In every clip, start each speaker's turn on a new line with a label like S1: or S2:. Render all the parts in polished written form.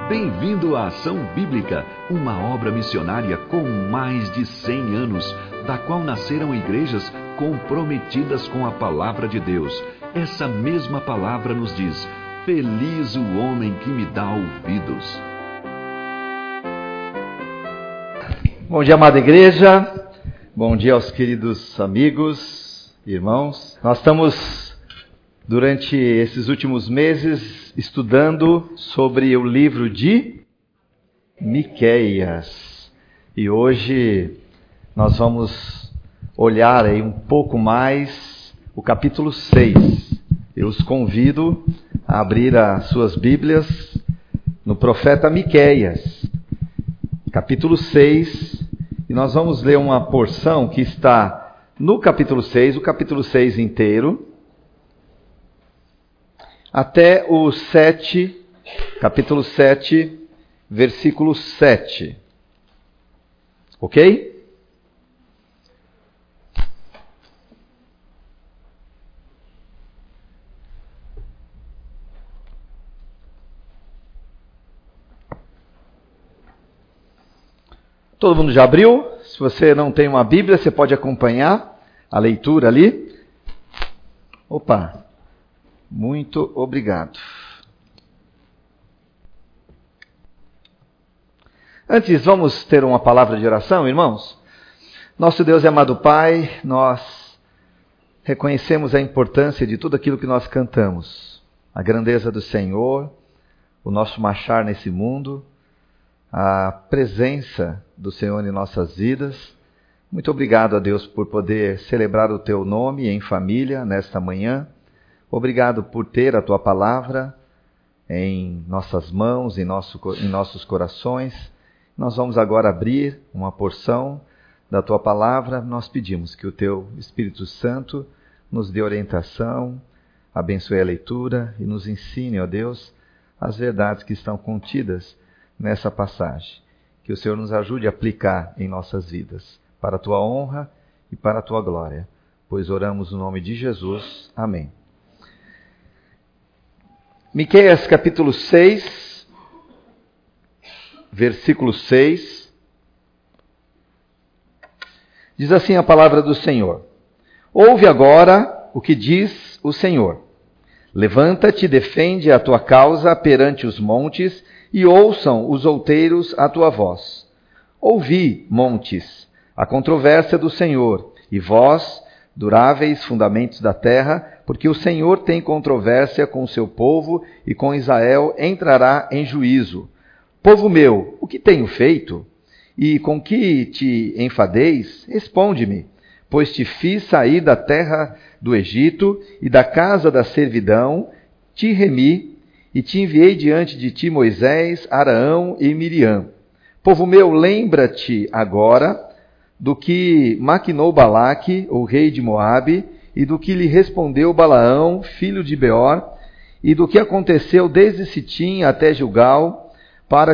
S1: Bem-vindo à Ação Bíblica, uma obra missionária com mais de 100 anos, da qual nasceram igrejas comprometidas com a Palavra de Deus. Essa mesma palavra nos diz: feliz o homem que me dá ouvidos.
S2: Bom dia, amada igreja. Bom dia aos queridos amigos, irmãos. Nós estamos, durante esses últimos meses, estudando sobre o livro de Miqueias. E hoje nós vamos olhar aí um pouco mais o capítulo 6. Eu os convido a abrir as suas Bíblias no profeta Miqueias, capítulo 6. E nós vamos ler uma porção que está no capítulo 6, o capítulo 6 inteiro, até o 7, capítulo 7, versículo 7. Ok? Todo mundo já abriu? Se você não tem uma Bíblia, você pode acompanhar a leitura ali. Opa! Muito obrigado. Antes, vamos ter uma palavra de oração, irmãos? Nosso Deus e amado Pai, nós reconhecemos a importância de tudo aquilo que nós cantamos. A grandeza do Senhor, o nosso marchar nesse mundo, a presença do Senhor em nossas vidas. Muito obrigado a Deus por poder celebrar o Teu nome em família nesta manhã. Obrigado por ter a Tua palavra em nossas mãos, em nossos corações. Nós vamos agora abrir uma porção da Tua palavra. Nós pedimos que o Teu Espírito Santo nos dê orientação, abençoe a leitura e nos ensine, ó Deus, as verdades que estão contidas nessa passagem. Que o Senhor nos ajude a aplicar em nossas vidas, para a Tua honra e para a Tua glória. Pois oramos no nome de Jesus. Amém. Miqueias capítulo 6, versículo 6, diz assim a palavra do Senhor: ouve agora o que diz o Senhor. Levanta-te e defende a tua causa perante os montes, e ouçam os outeiros a tua voz. Ouvi, montes, a controvérsia do Senhor, e vós, duráveis fundamentos da terra, porque o Senhor tem controvérsia com o seu povo, e com Israel entrará em juízo. Povo meu, o que tenho feito? E com que te enfadeis? Responde-me, pois te fiz sair da terra do Egito, e da casa da servidão, te remi, e te enviei diante de ti Moisés, Arão e Miriam. Povo meu, lembra-te agora do que maquinou Balaque, o rei de Moabe, e do que lhe respondeu Balaão, filho de Beor, e do que aconteceu desde Sitim até Gilgal, para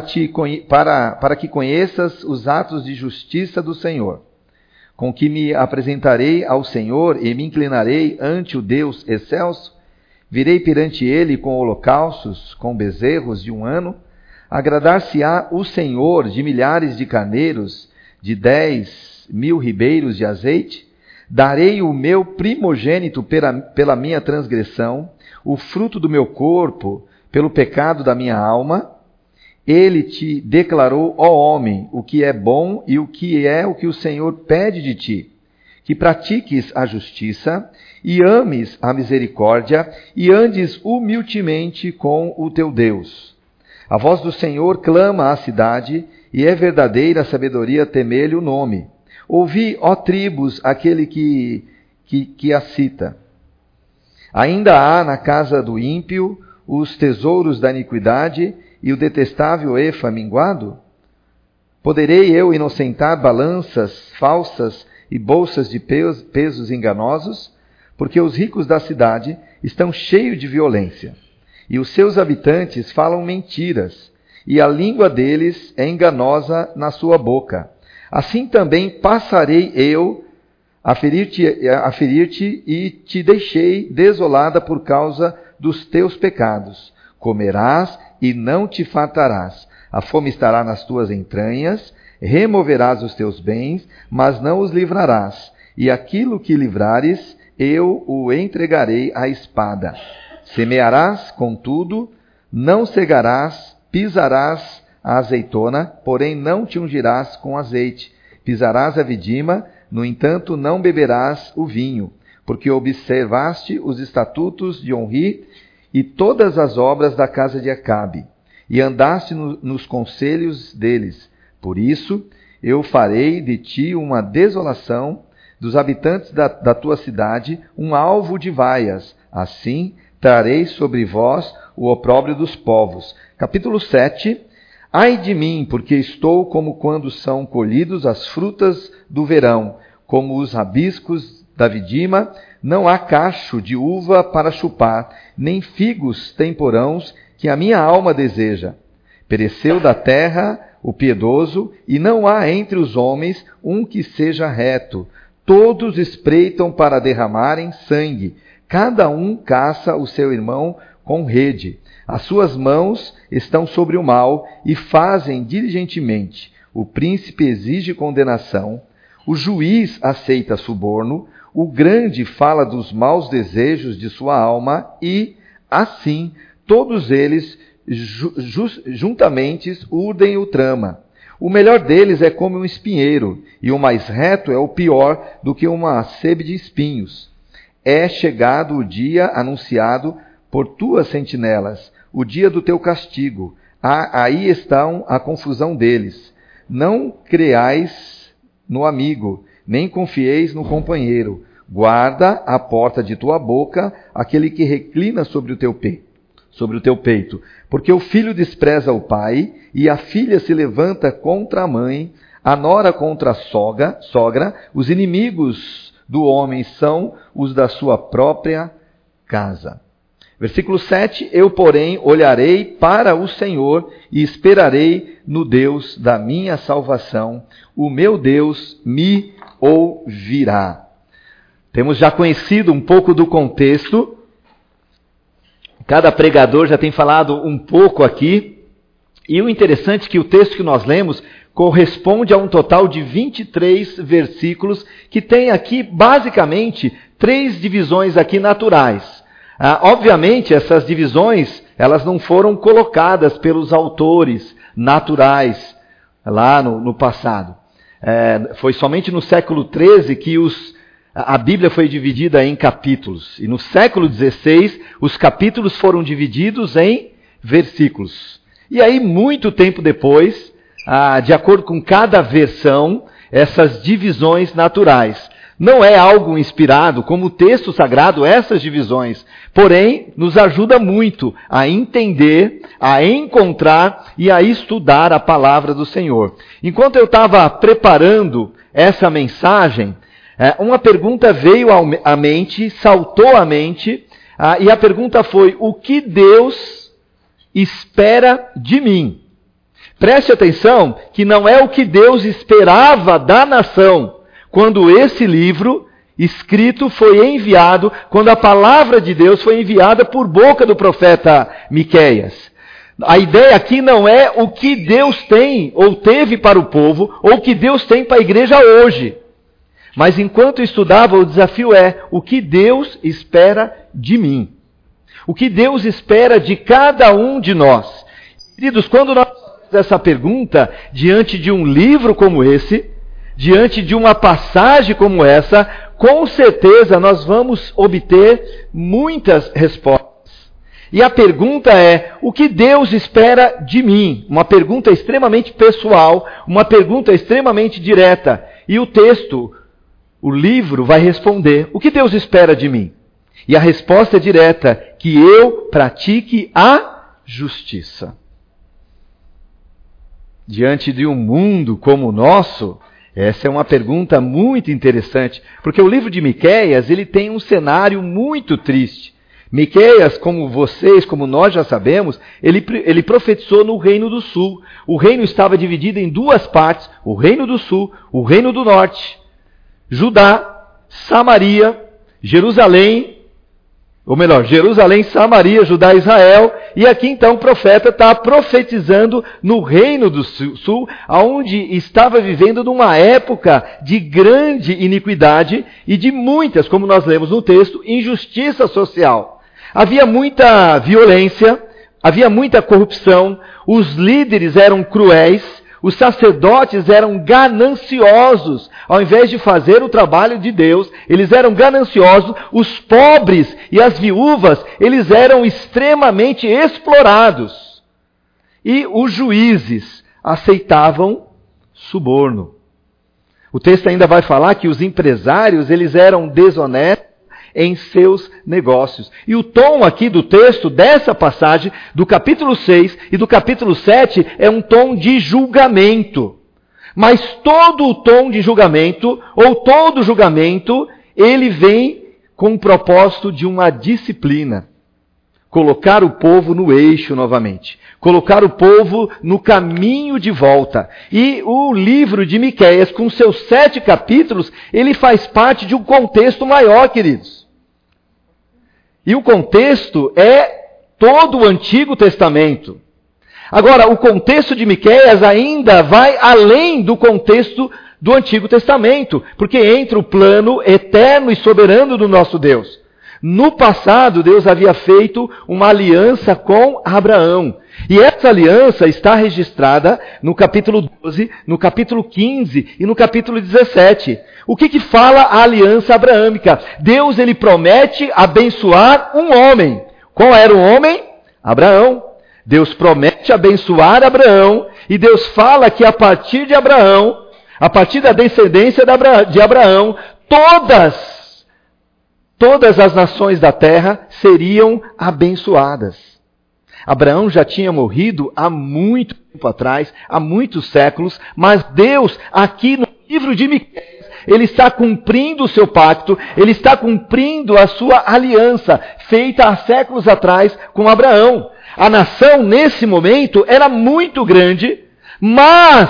S2: que conheças os atos de justiça do Senhor, com que me apresentarei ao Senhor e me inclinarei ante o Deus excelso. Virei perante ele com holocaustos, com bezerros de 1 ano. Agradar-se-á o Senhor de milhares de carneiros, de 10.000 ribeiros de azeite. Darei o meu primogênito pela minha transgressão, o fruto do meu corpo pelo pecado da minha alma. Ele te declarou, ó homem, o que é bom e o que o Senhor pede de ti, que pratiques a justiça e ames a misericórdia e andes humildemente com o teu Deus. A voz do Senhor clama à cidade, e é verdadeira a sabedoria temer-lhe o nome. Ouvi, ó tribos, aquele que a cita. Ainda há na casa do ímpio os tesouros da iniquidade e o detestável efa minguado? Poderei eu inocentar balanças falsas e bolsas de pesos enganosos? Porque os ricos da cidade estão cheios de violência, e os seus habitantes falam mentiras, e a língua deles é enganosa na sua boca. Assim também passarei eu a ferir-te e te deixei desolada por causa dos teus pecados. comerás e não te fartarás. A fome estará nas tuas entranhas, removerás os teus bens, mas não os livrarás. E aquilo que livrares, eu o entregarei à espada. Semearás, contudo, não cegarás, pisarás a azeitona, porém não te ungirás com azeite. Pisarás a vidima, no entanto não beberás o vinho, porque observaste os estatutos de Onri e todas as obras da casa de Acabe, e andaste nos conselhos deles. Por isso, eu farei de ti uma desolação, dos habitantes da tua cidade, um alvo de vaias. Assim, trarei sobre vós o opróbrio dos povos. Capítulo 7. Ai de mim, porque estou como quando são colhidos as frutas do verão, como os rabiscos da vidima, não há cacho de uva para chupar, nem figos temporãos que a minha alma deseja. Pereceu da terra o piedoso, e não há entre os homens um que seja reto. Todos espreitam para derramarem sangue, cada um caça o seu irmão com rede. As suas mãos estão sobre o mal e fazem diligentemente. O príncipe exige condenação, o juiz aceita suborno, o grande fala dos maus desejos de sua alma e, assim, todos eles juntamente urdem o trama. O melhor deles é como um espinheiro, e o mais reto é o pior do que uma sebe de espinhos. É chegado o dia anunciado por tuas sentinelas, o dia do teu castigo. Aí está a confusão deles. Não creais no amigo, nem confieis no companheiro. Guarda a porta de tua boca aquele que reclina sobre o teu peito. Porque o filho despreza o pai, e a filha se levanta contra a mãe, a nora contra a sogra. Os inimigos do homem são os da sua própria casa. Versículo 7, eu, porém, olharei para o Senhor e esperarei no Deus da minha salvação. O meu Deus me ouvirá. Temos já conhecido um pouco do contexto. Cada pregador já tem falado um pouco aqui. E o interessante é que o texto que nós lemos corresponde a um total de 23 versículos, que tem aqui, basicamente, 3 divisões aqui naturais. Obviamente, essas divisões, elas não foram colocadas pelos autores naturais lá no passado. Foi somente no século XIII que a Bíblia foi dividida em capítulos. E no século XVI, os capítulos foram divididos em versículos. E aí, muito tempo depois, de acordo com cada versão, essas divisões naturais. Não é algo inspirado, como o texto sagrado, essas divisões. Porém, nos ajuda muito a entender, a encontrar e a estudar a palavra do Senhor. Enquanto eu estava preparando essa mensagem, uma pergunta veio à mente, saltou à mente, e a pergunta foi: o que Deus espera de mim? Preste atenção que não é o que Deus esperava da nação quando esse livro escrito foi enviado, quando a palavra de Deus foi enviada por boca do profeta Miqueias. A ideia aqui não é o que Deus tem ou teve para o povo, ou o que Deus tem para a igreja hoje. Mas enquanto eu estudava, o desafio é: o que Deus espera de mim? O que Deus espera de cada um de nós? Queridos, quando nós fazemos essa pergunta diante de um livro como esse, diante de uma passagem como essa, com certeza nós vamos obter muitas respostas. E a pergunta é: o que Deus espera de mim? Uma pergunta extremamente pessoal, uma pergunta extremamente direta. E o texto, o livro, vai responder: o que Deus espera de mim? E a resposta é direta: que eu pratique a justiça. Diante de um mundo como o nosso, essa é uma pergunta muito interessante, porque o livro de Miqueias, ele tem um cenário muito triste. Miqueias, como vocês, como nós já sabemos, ele profetizou no Reino do Sul. O reino estava dividido em 2 partes, o Reino do Sul, o Reino do Norte. Judá, Samaria, Jerusalém, Jerusalém, Samaria, Judá, Israel, E aqui então o profeta está profetizando no reino do sul, onde estava vivendo numa época de grande iniquidade e de muitas, como nós lemos no texto, injustiça social. Havia muita violência, havia muita corrupção, os líderes eram cruéis, os sacerdotes eram gananciosos. Ao invés de fazer o trabalho de Deus, eles eram gananciosos. Os pobres e as viúvas, eles eram extremamente explorados. E os juízes aceitavam suborno. O texto ainda vai falar que os empresários, eles eram desonestos em seus negócios. E o tom aqui do texto, dessa passagem, do capítulo 6 e do capítulo 7, é um tom de julgamento. Mas todo o tom de julgamento, ou todo julgamento, ele vem com o propósito de uma disciplina. Colocar o povo no eixo novamente. Colocar o povo no caminho de volta. E o livro de Miqueias, com seus 7 capítulos, ele faz parte de um contexto maior, queridos. E o contexto é todo o Antigo Testamento. Agora, o contexto de Miqueias ainda vai além do contexto do Antigo Testamento, porque entra o plano eterno e soberano do nosso Deus. No passado, Deus havia feito uma aliança com Abraão. E essa aliança está registrada no capítulo 12, no capítulo 15 e no capítulo 17. O que fala a aliança abraâmica? Deus, ele promete abençoar um homem. Qual era o homem? Abraão. Deus promete abençoar Abraão, e Deus fala que a partir de Abraão, a partir da descendência de Abraão, todas as nações da terra seriam abençoadas. Abraão já tinha morrido há muito tempo atrás, há muitos séculos, mas Deus, aqui no livro de Miqueias, ele está cumprindo o seu pacto, ele está cumprindo a sua aliança, feita há séculos atrás com Abraão. A nação, nesse momento, era muito grande, mas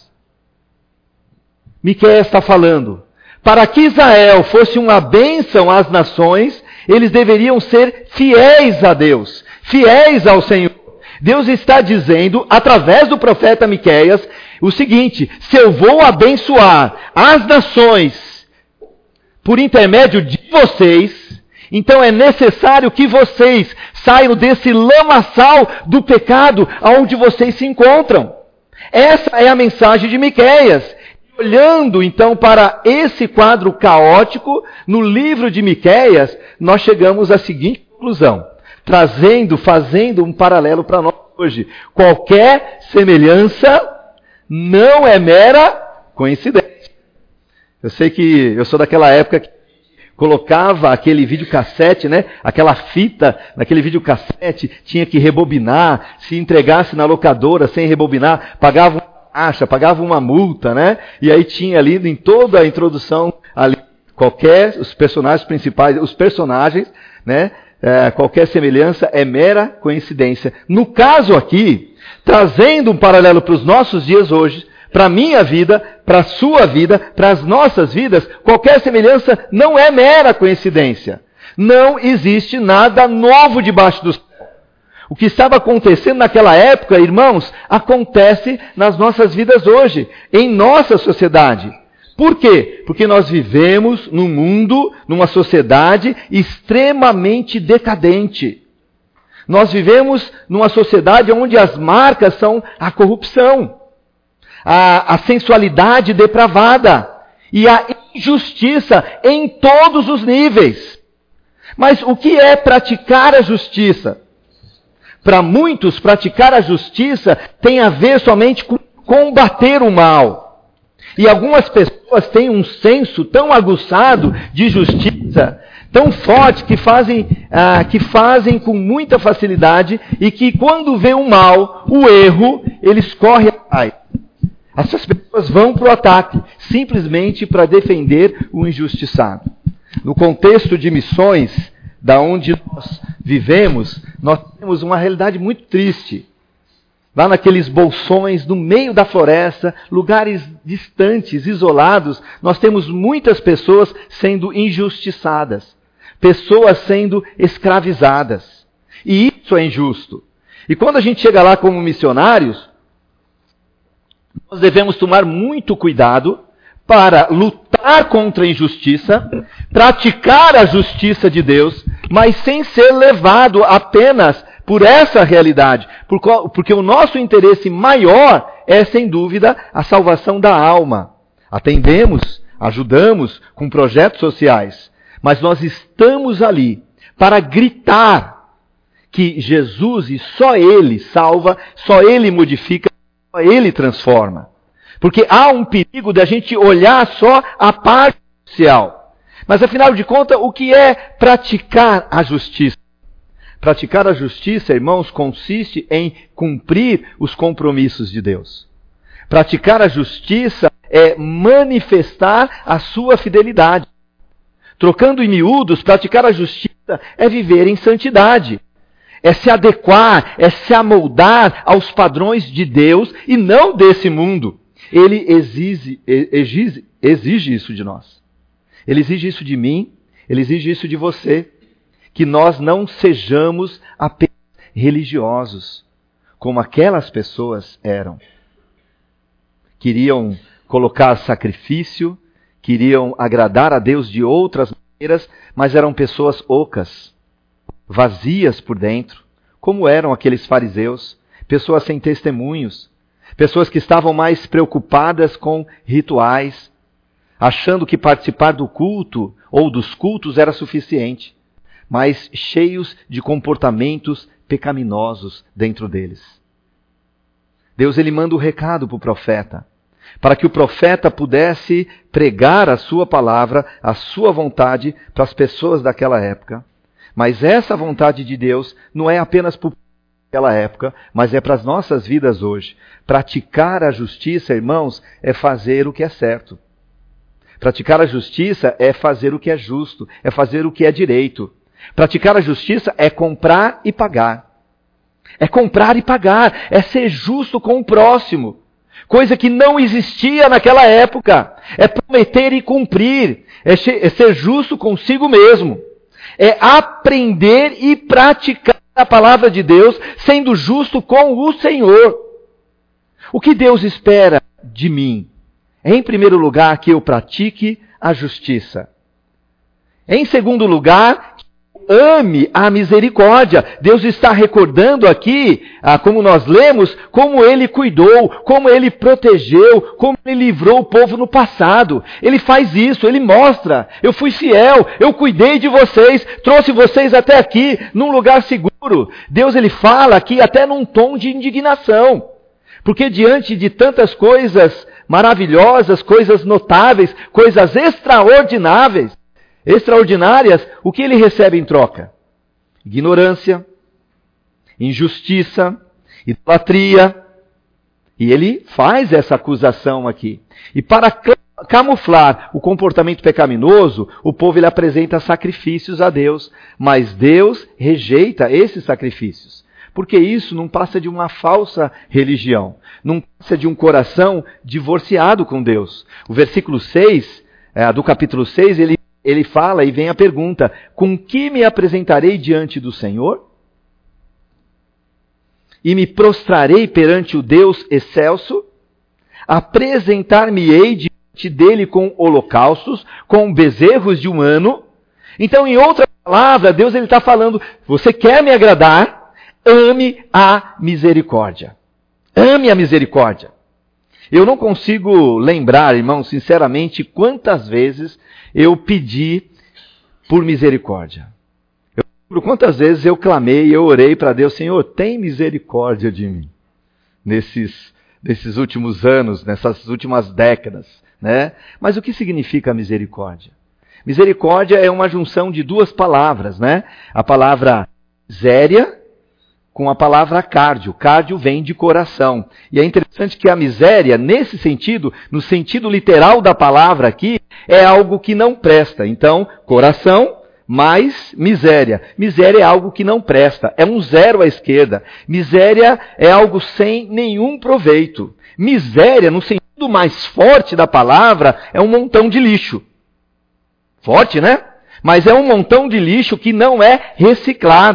S2: Miqueias está falando, para que Israel fosse uma bênção às nações, eles deveriam ser fiéis a Deus, fiéis ao Senhor. Deus está dizendo, através do profeta Miqueias, o seguinte: se eu vou abençoar as nações por intermédio de vocês, então é necessário que vocês saiam desse lamaçal do pecado aonde vocês se encontram. Essa é a mensagem de Miqueias. Olhando então para esse quadro caótico, no livro de Miqueias, nós chegamos à seguinte conclusão, fazendo um paralelo para nós hoje. Qualquer semelhança não é mera coincidência. Eu sei que eu sou daquela época que colocava aquele videocassete, né? Aquela fita naquele videocassete, tinha que rebobinar, se entregasse na locadora sem rebobinar, pagava uma taxa, pagava uma multa, né? E aí tinha ali em toda a introdução ali os personagens principais, os personagens, né? Qualquer semelhança é mera coincidência. No caso aqui, trazendo um paralelo para os nossos dias hoje, para a minha vida, para a sua vida, para as nossas vidas, qualquer semelhança não é mera coincidência. Não existe nada novo debaixo do céu. O que estava acontecendo naquela época, irmãos, acontece nas nossas vidas hoje, em nossa sociedade. Por quê? Porque nós vivemos num mundo, numa sociedade extremamente decadente. Nós vivemos numa sociedade onde as marcas são a corrupção, a sensualidade depravada e a injustiça em todos os níveis. Mas o que é praticar a justiça? Para muitos, praticar a justiça tem a ver somente com combater o mal. E algumas pessoas têm um senso tão aguçado de justiça, tão forte, que fazem com muita facilidade, e que quando vê o mal, o erro, eles correm atrás. Essas pessoas vão para o ataque, simplesmente para defender o injustiçado. No contexto de missões, da onde nós vivemos, nós temos uma realidade muito triste. Lá naqueles bolsões, no meio da floresta, lugares distantes, isolados, nós temos muitas pessoas sendo injustiçadas, pessoas sendo escravizadas. E isso é injusto. E quando a gente chega lá como missionários, nós devemos tomar muito cuidado para lutar contra a injustiça, praticar a justiça de Deus, mas sem ser levado apenas por essa realidade, porque o nosso interesse maior é, sem dúvida, a salvação da alma. Atendemos, ajudamos com projetos sociais, mas nós estamos ali para gritar que Jesus e só Ele salva, só Ele modifica, só Ele transforma. Porque há um perigo de a gente olhar só a parte social. Mas afinal de contas, o que é praticar a justiça? Praticar a justiça, irmãos, consiste em cumprir os compromissos de Deus. Praticar a justiça é manifestar a sua fidelidade. Trocando em miúdos, praticar a justiça é viver em santidade. É se adequar, é se amoldar aos padrões de Deus e não desse mundo. Ele exige isso de nós. Ele exige isso de mim, ele exige isso de você. Que nós não sejamos apenas religiosos, como aquelas pessoas eram. Queriam colocar sacrifício, queriam agradar a Deus de outras maneiras, mas eram pessoas ocas, vazias por dentro, como eram aqueles fariseus, pessoas sem testemunhos, pessoas que estavam mais preocupadas com rituais, achando que participar do culto ou dos cultos era suficiente, mas cheios de comportamentos pecaminosos dentro deles. Deus ele manda o recado para o profeta, para que o profeta pudesse pregar a sua palavra, a sua vontade para as pessoas daquela época. Mas essa vontade de Deus não é apenas para aquela época, mas é para as nossas vidas hoje. Praticar a justiça, irmãos, é fazer o que é certo. Praticar a justiça é fazer o que é justo, é fazer o que é direito. Praticar a justiça é comprar e pagar. É comprar e pagar, é ser justo com o próximo. Coisa que não existia naquela época. É prometer e cumprir, é ser justo consigo mesmo. É aprender e praticar a palavra de Deus, sendo justo com o Senhor. O que Deus espera de mim? É, em primeiro lugar, que eu pratique a justiça. Em segundo lugar, ame a misericórdia. Deus está recordando aqui, como nós lemos, como Ele cuidou, como Ele protegeu, como Ele livrou o povo no passado. Ele faz isso, Ele mostra. Eu fui fiel, eu cuidei de vocês, trouxe vocês até aqui, num lugar seguro. Deus ele fala aqui até num tom de indignação. Porque diante de tantas coisas maravilhosas, coisas notáveis, coisas extraordinárias, o que ele recebe em troca? Ignorância, injustiça, idolatria. E ele faz essa acusação aqui. E para camuflar o comportamento pecaminoso, o povo ele apresenta sacrifícios a Deus. Mas Deus rejeita esses sacrifícios. Porque isso não passa de uma falsa religião. Não passa de um coração divorciado com Deus. O versículo 6 do capítulo 6, ele fala e vem a pergunta: com que me apresentarei diante do Senhor? E me prostrarei perante o Deus excelso? Apresentar-me-ei diante dele com holocaustos, com bezerros de um ano? Então, em outra palavra, Deus está falando: você quer me agradar? Ame a misericórdia. Ame a misericórdia. Eu não consigo lembrar, irmão, sinceramente, quantas vezes eu pedi por misericórdia. Eu lembro quantas vezes eu clamei, eu orei para Deus: Senhor, tem misericórdia de mim. Nesses últimos anos, nessas últimas décadas, né? Mas o que significa misericórdia? Misericórdia é uma junção de duas palavras, né? A palavra miséria com a palavra cardio. Cardio vem de coração. E é interessante que a miséria, nesse sentido, no sentido literal da palavra aqui, é algo que não presta. Então, coração mais miséria. Miséria é algo que não presta. É um zero à esquerda. Miséria é algo sem nenhum proveito. Miséria, no sentido mais forte da palavra, é um montão de lixo. Forte, né? Mas é um montão de lixo que não é reciclado.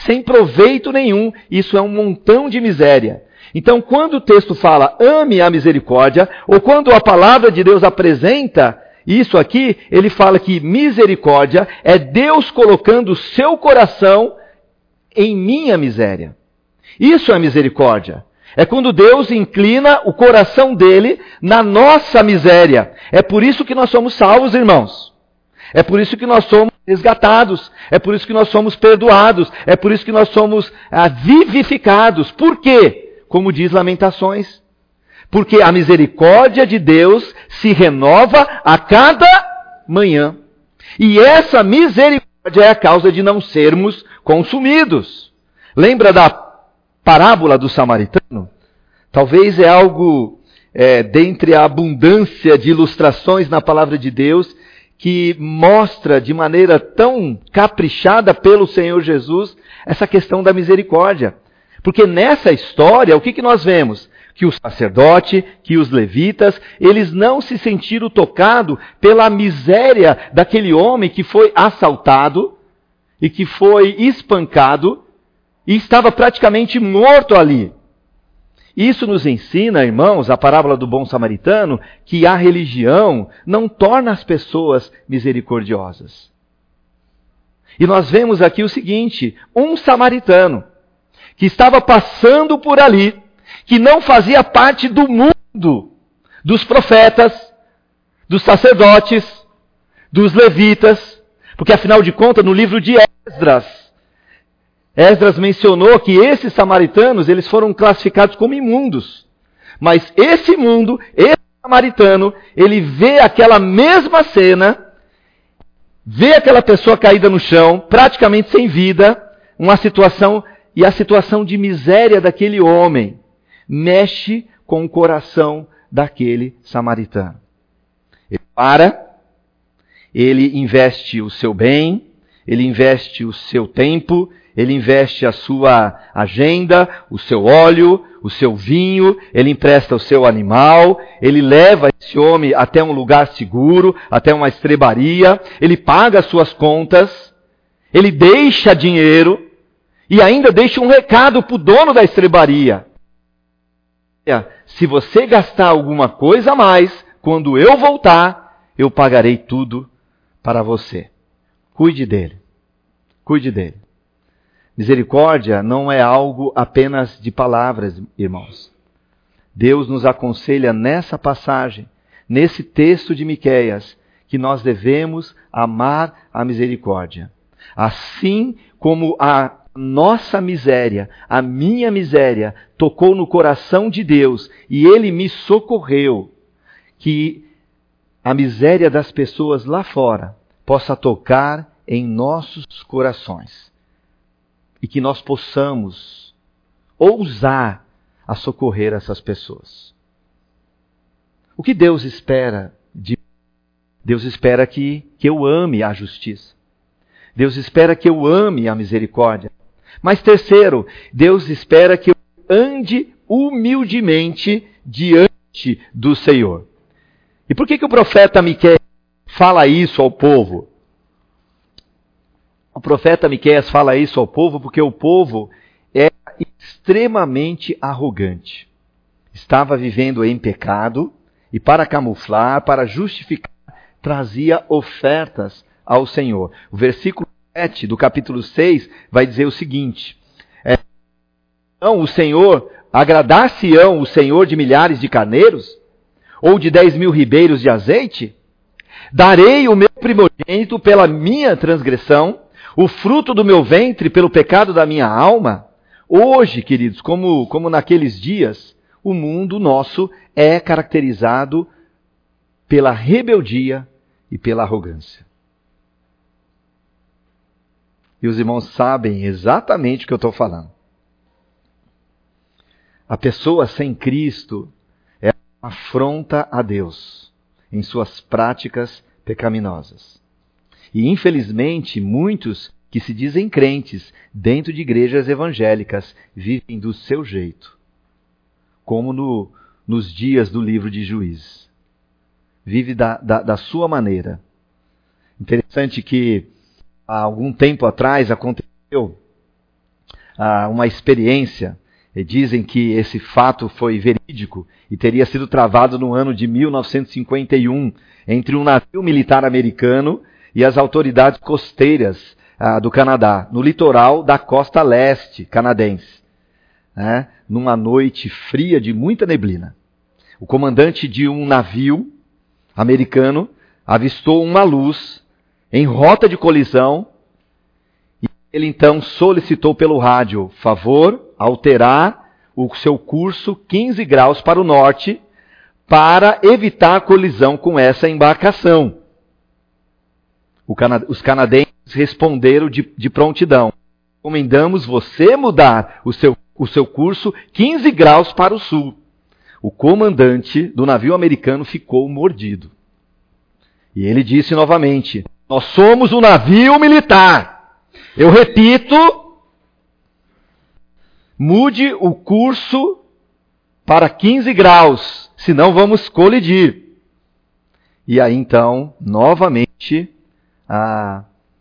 S2: sem proveito nenhum. Isso é um montão de miséria. Então, quando o texto fala, ame a misericórdia, ou quando a palavra de Deus apresenta isso aqui, ele fala que misericórdia é Deus colocando o seu coração em minha miséria. Isso é misericórdia. É quando Deus inclina o coração dele na nossa miséria. É por isso que nós somos salvos, irmãos. É por isso que nós somos resgatados. É por isso que nós somos perdoados. É por isso que nós somos vivificados. Por quê? Como diz Lamentações. Porque a misericórdia de Deus se renova a cada manhã. E essa misericórdia é a causa de não sermos consumidos. Lembra da parábola do samaritano? Talvez é algo dentre a abundância de ilustrações na palavra de Deus que mostra de maneira tão caprichada pelo Senhor Jesus essa questão da misericórdia. Porque nessa história, o que nós vemos? Que o sacerdote, que os levitas, eles não se sentiram tocados pela miséria daquele homem que foi assaltado e que foi espancado e estava praticamente morto ali. Isso nos ensina, irmãos, a parábola do bom samaritano, que a religião não torna as pessoas misericordiosas. E nós vemos aqui o seguinte, um samaritano que estava passando por ali, que não fazia parte do mundo dos profetas, dos sacerdotes, dos levitas, porque afinal de contas, no livro de Esdras mencionou que esses samaritanos, eles foram classificados como imundos. Mas esse mundo, esse samaritano, ele vê aquela mesma cena, vê aquela pessoa caída no chão, praticamente sem vida, uma situação, e a situação de miséria daquele homem mexe com o coração daquele samaritano. Ele para, ele investe o seu bem, ele investe o seu tempo, ele investe a sua agenda, o seu óleo, o seu vinho, ele empresta o seu animal, ele leva esse homem até um lugar seguro, até uma estrebaria, ele paga as suas contas, ele deixa dinheiro e ainda deixa um recado para o dono da estrebaria. Se você gastar alguma coisa a mais, quando eu voltar, eu pagarei tudo para você. Cuide dele. Cuide dele. Misericórdia não é algo apenas de palavras, irmãos. Deus nos aconselha nessa passagem, nesse texto de Miqueias, que nós devemos amar a misericórdia. Assim como a nossa miséria, a minha miséria, tocou no coração de Deus e Ele me socorreu, que a miséria das pessoas lá fora possa tocar em nossos corações. E que nós possamos ousar a socorrer essas pessoas. O que Deus espera de mim? Deus espera que eu ame a justiça. Deus espera que eu ame a misericórdia. Mas terceiro, Deus espera que eu ande humildemente diante do Senhor. E por que o profeta Miqueias fala isso ao povo? O profeta Miqueias fala isso ao povo porque o povo é extremamente arrogante. Estava vivendo em pecado e para camuflar, para justificar, trazia ofertas ao Senhor. O versículo 7 do capítulo 6 vai dizer o seguinte: então o Senhor, agradar-se-ão o Senhor de milhares de carneiros? Ou de 10.000 ribeiros de azeite? Darei o meu primogênito pela minha transgressão, o fruto do meu ventre pelo pecado da minha alma? Hoje, queridos, como naqueles dias, o mundo nosso é caracterizado pela rebeldia e pela arrogância. E os irmãos sabem exatamente o que eu estou falando. A pessoa sem Cristo é uma afronta a Deus em suas práticas pecaminosas. E infelizmente muitos que se dizem crentes dentro de igrejas evangélicas vivem do seu jeito. Como nos dias do livro de Juízes. Vive da sua maneira. Interessante que há algum tempo atrás aconteceu uma experiência. E dizem que esse fato foi verídico e teria sido travado no ano de 1951 entre um navio militar americano e as autoridades costeiras do Canadá, no litoral da costa leste canadense, né? Numa noite fria de muita neblina. O comandante de um navio americano avistou uma luz em rota de colisão e ele então solicitou pelo rádio, favor, alterar o seu curso 15 graus para o norte para evitar colisão com essa embarcação. Os canadenses responderam de prontidão. Recomendamos você mudar o seu curso 15 graus para o sul. O comandante do navio americano ficou mordido. E ele disse novamente, nós somos um navio militar. Eu repito, mude o curso para 15 graus, senão vamos colidir. E aí então, novamente, a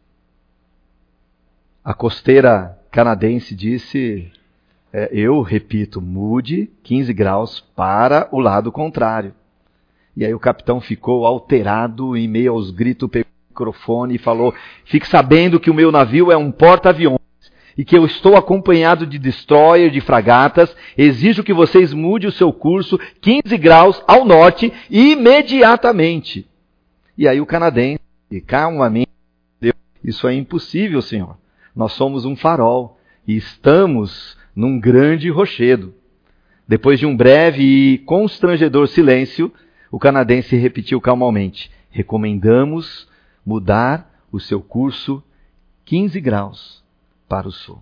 S2: costeira canadense disse, eu repito, mude 15 graus para o lado contrário. E aí o capitão ficou alterado em meio aos gritos, pegou o microfone e falou, fique sabendo que o meu navio é um porta-aviões e que eu estou acompanhado de destroyer, de fragatas, exijo que vocês mudem o seu curso 15 graus ao norte imediatamente. E aí o canadense, calmamente, isso é impossível, senhor. Nós somos um farol e estamos num grande rochedo. Depois de um breve e constrangedor silêncio, o canadense repetiu calmamente, recomendamos mudar o seu curso 15 graus para o sul.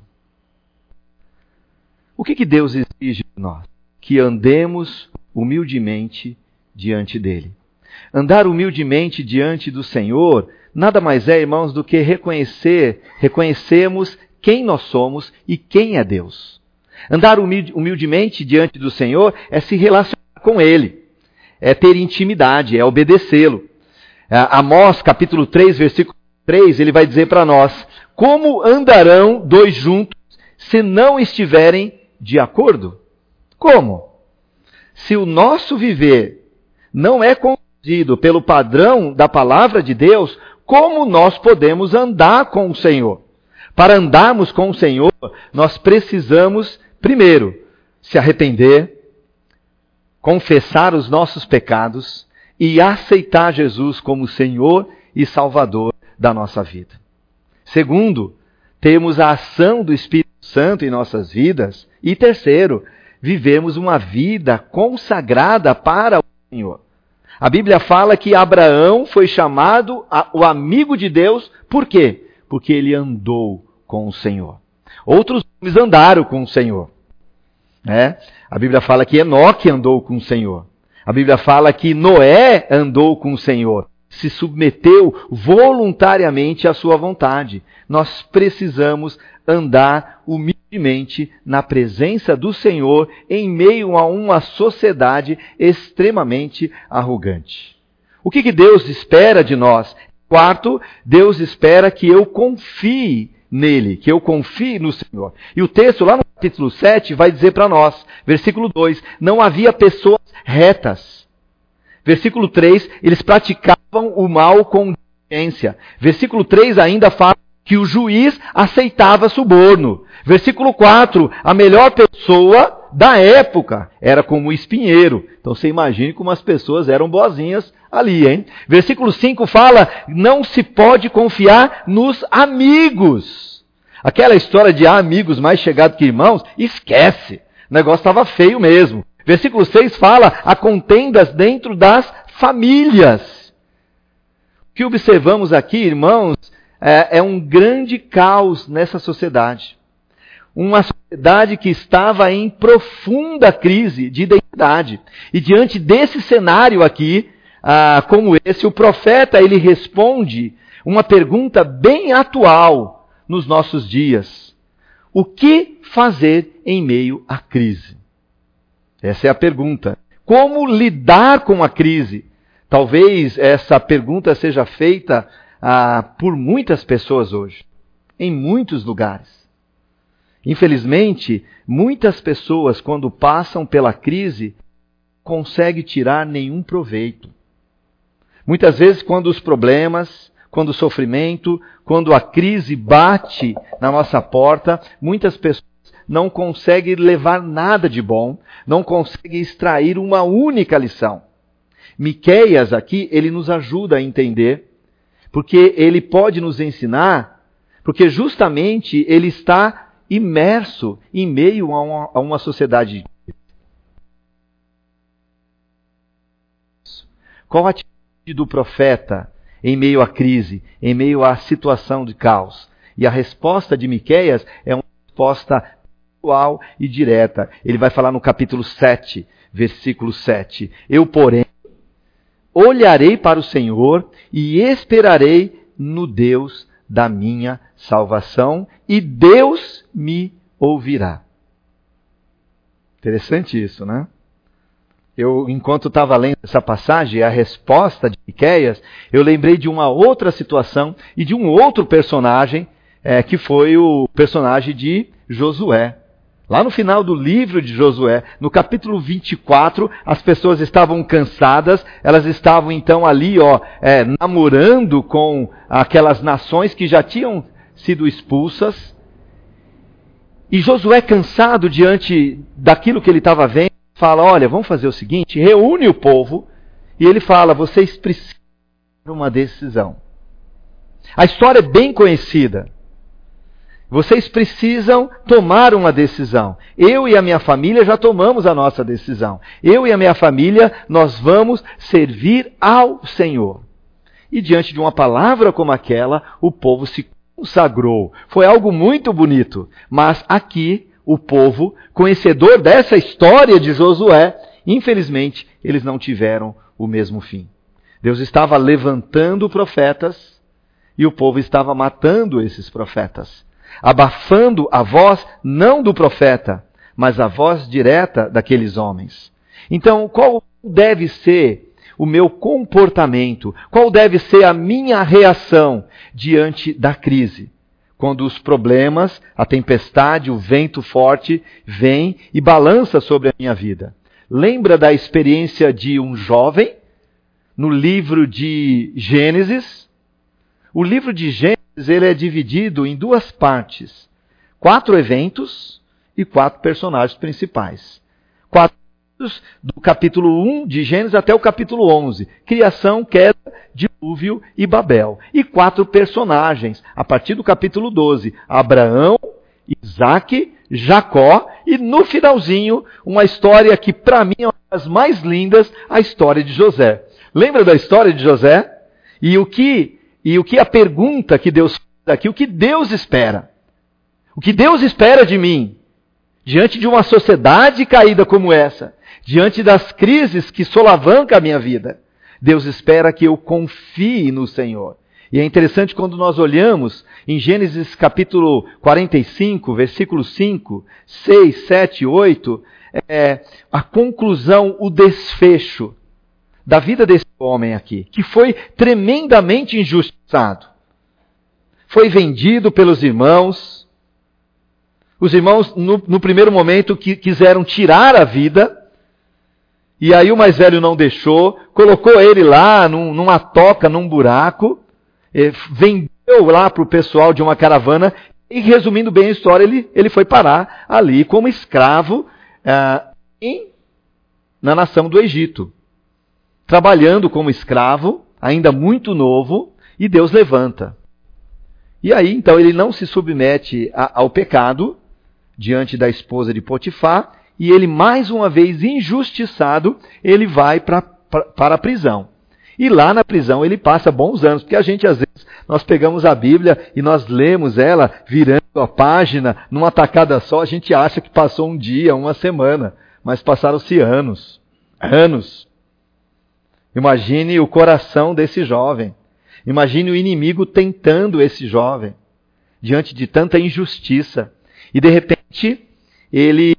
S2: O que Deus exige de nós? Que andemos humildemente diante dele. Andar humildemente diante do Senhor nada mais é, irmãos, do que reconhecermos quem nós somos e quem é Deus. Andar humildemente diante do Senhor é se relacionar com Ele, é ter intimidade, é obedecê-lo. Amós, capítulo 3, versículo 3, ele vai dizer para nós, como andarão dois juntos se não estiverem de acordo? Como? Se o nosso viver não é conduzido pelo padrão da palavra de Deus, como nós podemos andar com o Senhor? Para andarmos com o Senhor, nós precisamos, primeiro, se arrepender, confessar os nossos pecados e aceitar Jesus como Senhor e Salvador da nossa vida. Segundo, temos a ação do Espírito Santo em nossas vidas. E terceiro, vivemos uma vida consagrada para o Senhor. A Bíblia fala que Abraão foi chamado o amigo de Deus, por quê? Porque ele andou com o Senhor. Outros homens andaram com o Senhor. A Bíblia fala que Enoque andou com o Senhor. A Bíblia fala que Noé andou com o Senhor. Se submeteu voluntariamente à sua vontade. Nós precisamos andar humildemente na presença do Senhor em meio a uma sociedade extremamente arrogante. O que Deus espera de nós? Quarto, Deus espera que eu confie nele, que eu confie no Senhor. E o texto lá no capítulo 7 vai dizer para nós, versículo 2, não havia pessoas retas. Versículo 3, eles praticavam o mal com diligência. Versículo 3 ainda fala que o juiz aceitava suborno. Versículo 4, a melhor pessoa da época era como o espinheiro. Então você imagine como as pessoas eram boazinhas ali, hein? Versículo 5 fala, não se pode confiar nos amigos. Aquela história de amigos mais chegados que irmãos, esquece. O negócio estava feio mesmo. Versículo 6 fala, há contendas dentro das famílias. O que observamos aqui, irmãos, é um grande caos nessa sociedade. Uma sociedade que estava em profunda crise de identidade. E diante desse cenário aqui, como esse, o profeta ele responde uma pergunta bem atual nos nossos dias. O que fazer em meio à crise? Essa é a pergunta. Como lidar com a crise? Talvez essa pergunta seja feita por muitas pessoas hoje, em muitos lugares. Infelizmente, muitas pessoas, quando passam pela crise, não conseguem tirar nenhum proveito. Muitas vezes, quando os problemas, quando o sofrimento, quando a crise bate na nossa porta, muitas pessoas não conseguem levar nada de bom, não conseguem extrair uma única lição. Miqueias aqui, ele nos ajuda a entender, porque ele pode nos ensinar, porque justamente ele está imerso em meio a uma sociedade. Qual a atitude do profeta em meio à crise, em meio à situação de caos? E a resposta de Miqueias é uma resposta atual e direta. Ele vai falar no capítulo 7, versículo 7. Eu, porém, olharei para o Senhor e esperarei no Deus da minha salvação, e Deus me ouvirá. Interessante isso, né? Enquanto estava lendo essa passagem, a resposta de Miqueias, eu lembrei de uma outra situação e de um outro personagem, que foi o personagem de Josué. Lá no final do livro de Josué, no capítulo 24, as pessoas estavam cansadas, elas estavam então ali, namorando com aquelas nações que já tinham sido expulsas. E Josué, cansado diante daquilo que ele estava vendo, fala, olha, vamos fazer o seguinte, reúne o povo, e ele fala, vocês precisam de uma decisão. A história é bem conhecida. Vocês precisam tomar uma decisão. Eu e a minha família já tomamos a nossa decisão. Eu e a minha família, nós vamos servir ao Senhor. E diante de uma palavra como aquela, o povo se consagrou. Foi algo muito bonito. Mas aqui, o povo, conhecedor dessa história de Josué, infelizmente, eles não tiveram o mesmo fim. Deus estava levantando profetas e o povo estava matando esses profetas, abafando a voz não do profeta, mas a voz direta daqueles homens. Então, qual deve ser o meu comportamento? Qual deve ser a minha reação diante da crise? Quando os problemas, a tempestade, o vento forte vem e balança sobre a minha vida. Lembra da experiência de um jovem no livro de Gênesis? O livro de Gênesis ele é dividido em duas partes. 4 eventos e 4 personagens principais. 4 do capítulo 1 de Gênesis até o capítulo 11. Criação, queda, dilúvio e Babel. E 4 personagens, a partir do capítulo 12. Abraão, Isaque, Jacó e no finalzinho, uma história que para mim é uma das mais lindas, a história de José. Lembra da história de José? E o que a pergunta que Deus faz aqui, o que Deus espera? O que Deus espera de mim? Diante de uma sociedade caída como essa, diante das crises que solavancam a minha vida, Deus espera que eu confie no Senhor. E é interessante quando nós olhamos em Gênesis capítulo 45, versículos 5, 6, 7, 8, a conclusão, o desfecho da vida desse homem aqui, que foi tremendamente injustiçado. Foi vendido pelos irmãos. Os irmãos, no primeiro momento, quiseram tirar a vida. E aí o mais velho não deixou. Colocou ele lá numa toca, num buraco. Vendeu lá para o pessoal de uma caravana. E resumindo bem a história, ele foi parar ali como escravo na nação do Egito. Trabalhando como escravo, ainda muito novo, e Deus levanta. E aí, então, ele não se submete ao pecado diante da esposa de Potifar, e ele, mais uma vez injustiçado, ele vai para a prisão. E lá na prisão ele passa bons anos, porque a gente, às vezes, nós pegamos a Bíblia e nós lemos ela, virando a página, numa tacada só, a gente acha que passou um dia, uma semana, mas passaram-se anos. Anos. Imagine o coração desse jovem. Imagine o inimigo tentando esse jovem, diante de tanta injustiça. E de repente, ele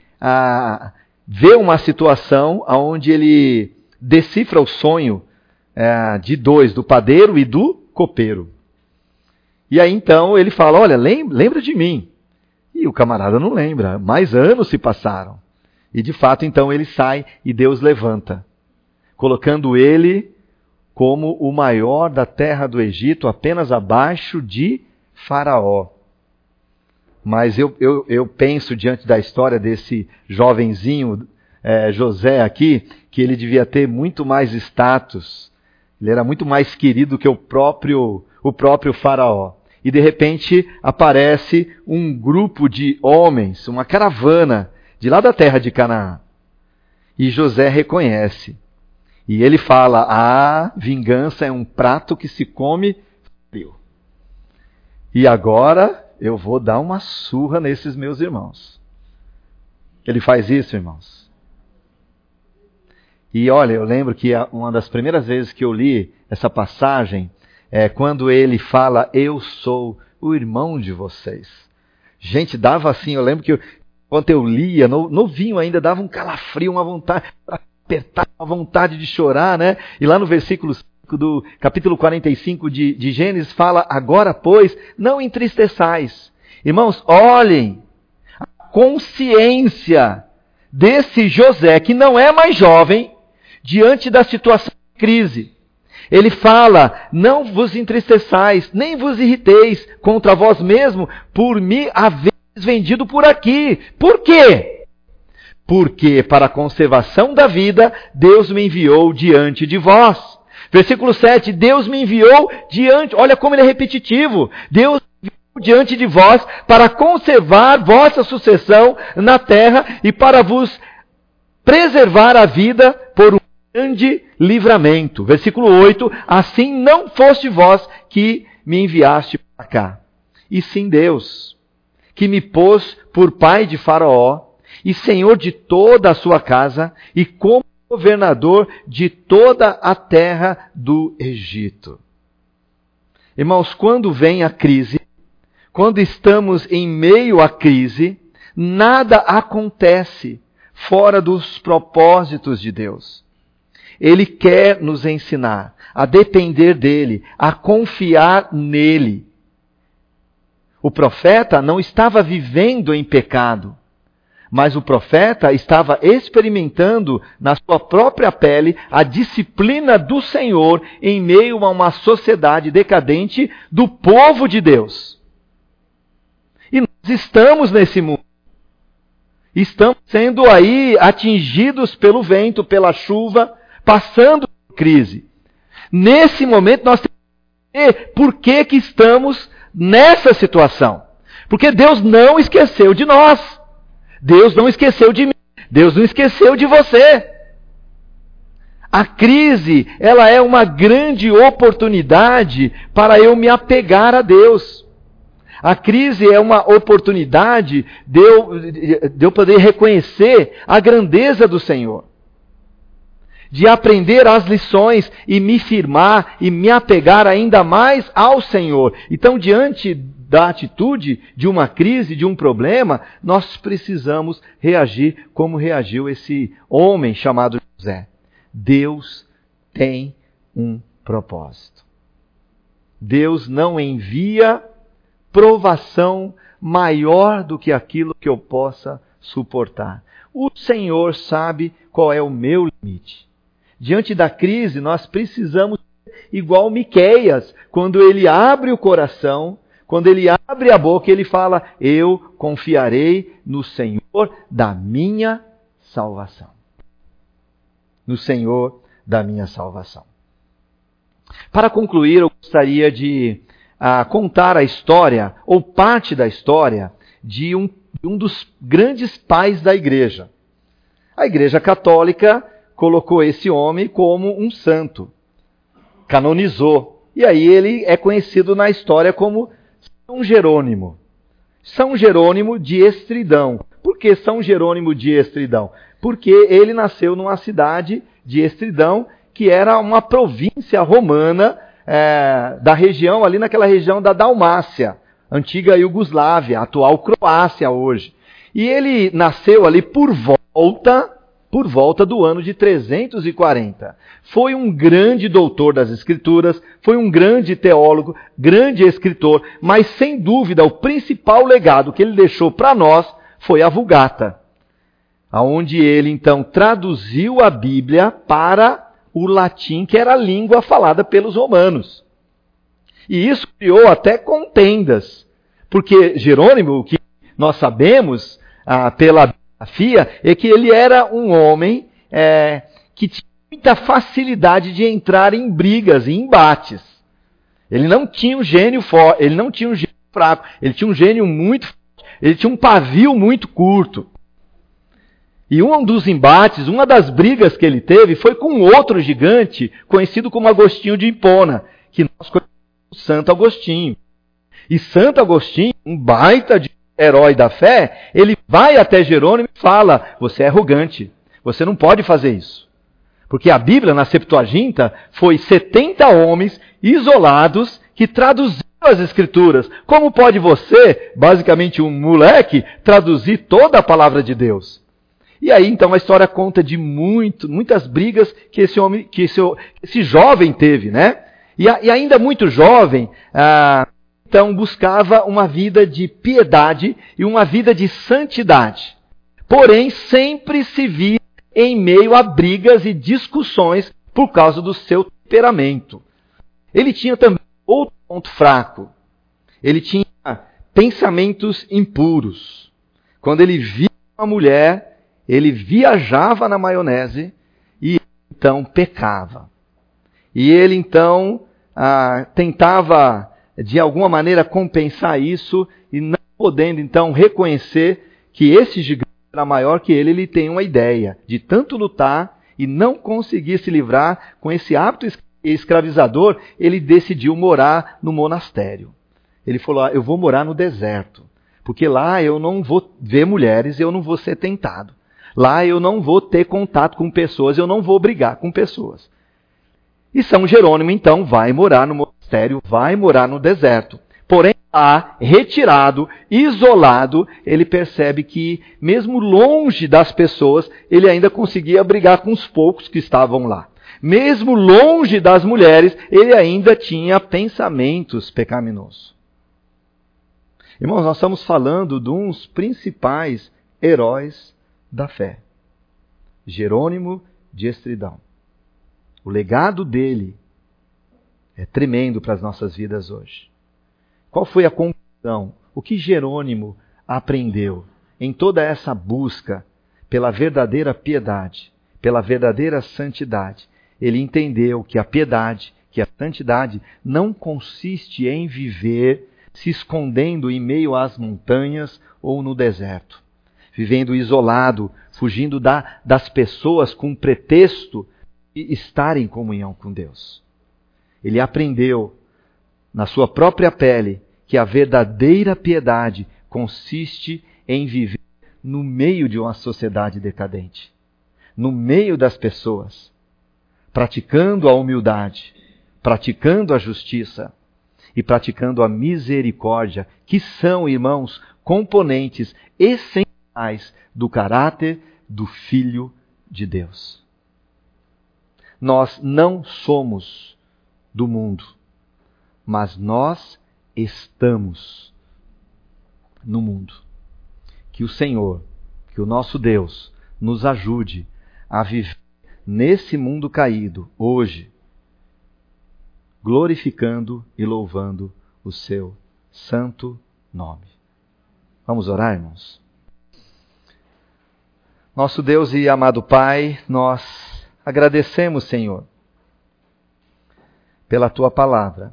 S2: vê uma situação onde ele decifra o sonho de dois, do padeiro e do copeiro. E aí então ele fala, olha, lembra de mim. E E o camarada não lembra, mais anos se passaram. E de fato, então, ele sai e Deus levanta, colocando ele como o maior da terra do Egito, apenas abaixo de Faraó. Mas eu penso, diante da história desse jovenzinho José aqui, que ele devia ter muito mais status. Ele era muito mais querido que o próprio Faraó. E de repente aparece um grupo de homens, uma caravana, de lá da terra de Canaã. E José reconhece. E ele fala, vingança é um prato que se come frio. E agora eu vou dar uma surra nesses meus irmãos. Ele faz isso, irmãos. E olha, eu lembro que uma das primeiras vezes que eu li essa passagem é quando ele fala, eu sou o irmão de vocês. Gente, dava assim, eu lembro que quando eu lia, novinho ainda, dava um calafrio, uma vontade, apertar, uma vontade de chorar, né? E lá no versículo 5 do capítulo 45 de Gênesis fala, agora pois, não entristeçais. Irmãos, olhem a consciência desse José, que não é mais jovem, diante da situação de crise. Ele fala, não vos entristeçais, nem vos irriteis contra vós mesmo, por me haveres vendido por aqui. Por quê? Porque para a conservação da vida, Deus me enviou diante de vós. Versículo 7, Deus me enviou diante, olha como ele é repetitivo, Deus me enviou diante de vós para conservar vossa sucessão na terra e para vos preservar a vida por um grande livramento. Versículo 8, assim não foste vós que me enviaste para cá, e sim Deus, que me pôs por pai de Faraó, e senhor de toda a sua casa, e como governador de toda a terra do Egito. Irmãos, quando vem a crise, quando estamos em meio à crise, nada acontece fora dos propósitos de Deus. Ele quer nos ensinar a depender dele, a confiar nele. O profeta não estava vivendo em pecado, mas o profeta estava experimentando na sua própria pele a disciplina do Senhor em meio a uma sociedade decadente do povo de Deus. E nós estamos nesse mundo. Estamos sendo aí atingidos pelo vento, pela chuva, passando por crise. Nesse momento nós temos que entender por que estamos nessa situação. Porque Deus não esqueceu de nós. Deus não esqueceu de mim. Deus não esqueceu de você. A crise, ela é uma grande oportunidade para eu me apegar a Deus. A crise é uma oportunidade de eu poder reconhecer a grandeza do Senhor. De aprender as lições e me firmar e me apegar ainda mais ao Senhor. Então, diante da atitude de uma crise, de um problema, nós precisamos reagir como reagiu esse homem chamado José. Deus tem um propósito. Deus não envia provação maior do que aquilo que eu possa suportar. O Senhor sabe qual é o meu limite. Diante da crise, nós precisamos ser igual Miqueias, quando ele abre o coração, quando ele abre a boca, ele fala, eu confiarei no Senhor da minha salvação. No Senhor da minha salvação. Para concluir, eu gostaria de contar a história, ou parte da história, de um dos grandes pais da igreja. A Igreja Católica colocou esse homem como um santo, canonizou. E aí ele é conhecido na história como São Jerônimo. São Jerônimo de Estridão. Por que São Jerônimo de Estridão? Porque ele nasceu numa cidade de Estridão, que era uma província romana da região, ali naquela região da Dalmácia, antiga Iugoslávia, atual Croácia hoje. E ele nasceu ali por volta por volta do ano de 340. Foi um grande doutor das Escrituras, foi um grande teólogo, grande escritor, mas sem dúvida o principal legado que ele deixou para nós foi a Vulgata, onde ele então traduziu a Bíblia para o latim, que era a língua falada pelos romanos. E isso criou até contendas, porque Jerônimo, o que nós sabemos pela biografia, é que ele era um homem que tinha muita facilidade de entrar em brigas, em embates. Ele não tinha um gênio forte, ele não tinha um gênio fraco, ele tinha um gênio muito forte, ele tinha um pavio muito curto. E um dos embates, uma das brigas que ele teve foi com outro gigante, conhecido como Agostinho de Hipona, que nós conhecemos como Santo Agostinho. E Santo Agostinho, um baita de herói da fé, ele vai até Jerônimo e fala: você é arrogante, você não pode fazer isso. Porque a Bíblia, na Septuaginta, foi 70 homens isolados que traduziram as Escrituras. Como pode você, basicamente um moleque, traduzir toda a palavra de Deus? E aí, então, a história conta de muitas brigas que esse jovem teve, né? E ainda muito jovem, então buscava uma vida de piedade e uma vida de santidade. Porém, sempre se via em meio a brigas e discussões por causa do seu temperamento. Ele tinha também outro ponto fraco. Ele tinha pensamentos impuros. Quando ele via uma mulher, ele viajava na maionese e então pecava. E ele então tentava de alguma maneira compensar isso e não podendo então reconhecer que esse gigante era maior que ele tem uma ideia de tanto lutar e não conseguir se livrar com esse hábito escravizador, ele decidiu morar no monastério. Ele falou: eu vou morar no deserto, porque lá eu não vou ver mulheres, eu não vou ser tentado. Lá eu não vou ter contato com pessoas, eu não vou brigar com pessoas. E São Jerônimo, então, vai morar no monastério, vai morar no deserto. Porém, lá, retirado, isolado, ele percebe que, mesmo longe das pessoas, ele ainda conseguia brigar com os poucos que estavam lá. Mesmo longe das mulheres, ele ainda tinha pensamentos pecaminosos. Irmãos, nós estamos falando de um dos principais heróis da fé, Jerônimo de Estridão. O legado dele é tremendo para as nossas vidas hoje. Qual foi a conclusão? O que Jerônimo aprendeu em toda essa busca pela verdadeira piedade, pela verdadeira santidade? Ele entendeu que a piedade, que a santidade não consiste em viver se escondendo em meio às montanhas ou no deserto, vivendo isolado, fugindo das pessoas com pretexto de estar em comunhão com Deus. Ele aprendeu na sua própria pele que a verdadeira piedade consiste em viver no meio de uma sociedade decadente, no meio das pessoas, praticando a humildade, praticando a justiça e praticando a misericórdia, que são, irmãos, componentes essenciais do caráter do Filho de Deus. Nós não somos do mundo, mas nós estamos no mundo. Que o Senhor, que o nosso Deus, nos ajude a viver nesse mundo caído, hoje, glorificando e louvando o seu santo nome. Vamos orar, irmãos? Nosso Deus e amado Pai, nós agradecemos, Senhor, pela Tua palavra,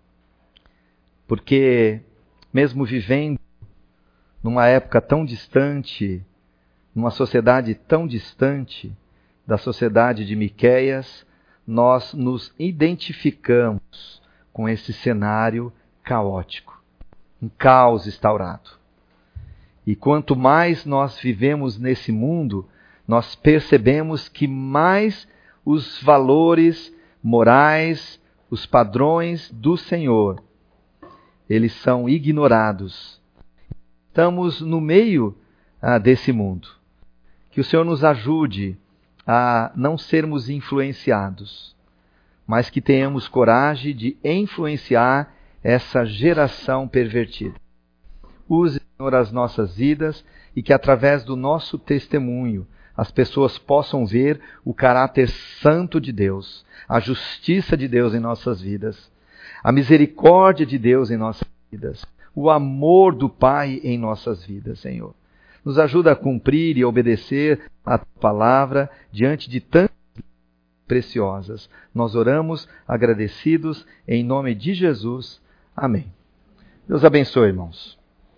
S2: porque mesmo vivendo numa época tão distante, numa sociedade tão distante da sociedade de Miqueias, nós nos identificamos com esse cenário caótico, um caos instaurado. E quanto mais nós vivemos nesse mundo, nós percebemos que mais os valores morais, os padrões do Senhor, eles são ignorados. Estamos no meio desse mundo. Que o Senhor nos ajude a não sermos influenciados, mas que tenhamos coragem de influenciar essa geração pervertida. Use, Senhor, as nossas vidas e que através do nosso testemunho as pessoas possam ver o caráter santo de Deus, a justiça de Deus em nossas vidas, a misericórdia de Deus em nossas vidas, o amor do Pai em nossas vidas, Senhor. Nos ajuda a cumprir e obedecer a Tua palavra diante de tantas preciosas. Nós oramos agradecidos em nome de Jesus. Amém. Deus abençoe, irmãos.